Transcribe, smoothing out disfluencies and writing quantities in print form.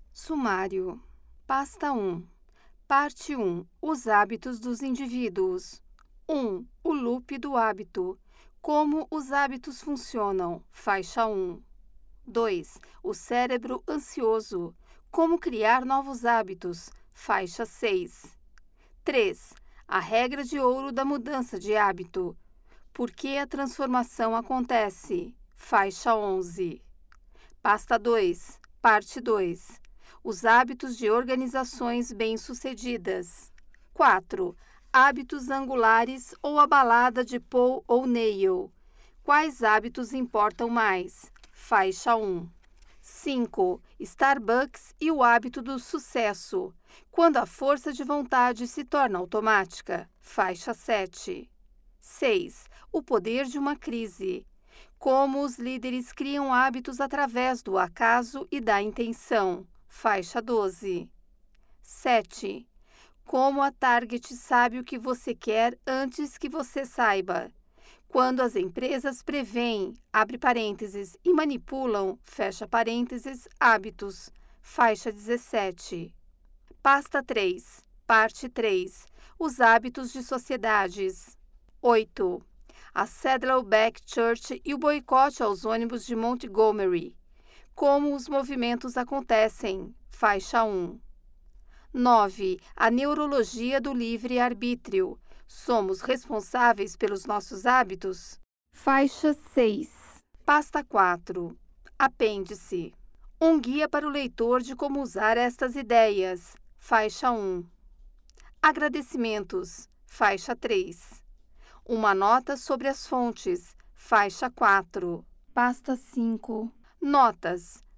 Sumário. Pasta 1. Parte 1. Os hábitos dos indivíduos. 1. O loop do hábito. Como os hábitos funcionam. Faixa 1. 2. O cérebro ansioso. Como criar novos hábitos. Faixa 6. 3. A regra de ouro da mudança de hábito. Por que a transformação acontece? Faixa 11. Pasta 2. Parte 2. Os hábitos de organizações bem-sucedidas. 4. Hábitos angulares ou a balada de Paul ou Neil. Quais hábitos importam mais? Faixa 1. 5. Starbucks e o hábito do sucesso. Quando a força de vontade se torna automática. Faixa 7. 6. O poder de uma crise. Como os líderes criam hábitos através do acaso e da intenção. Faixa 12. 7. Como a Target sabe o que você quer antes que você saiba. Quando as empresas preveem, abre parênteses, e manipulam, fecha parênteses, hábitos. Faixa 17. Pasta 3. Parte 3. Os hábitos de sociedades. 8. A Saddleback Church e o boicote aos ônibus de Montgomery. Como os movimentos acontecem. Faixa 1. 9. A neurologia do livre-arbítrio. Somos responsáveis pelos nossos hábitos? Faixa 6. Pasta 4. Apêndice. Um guia para o leitor de como usar estas ideias. Faixa 1. Agradecimentos. Faixa 3. Uma nota sobre as fontes. Faixa 4. Pasta 5. Notas.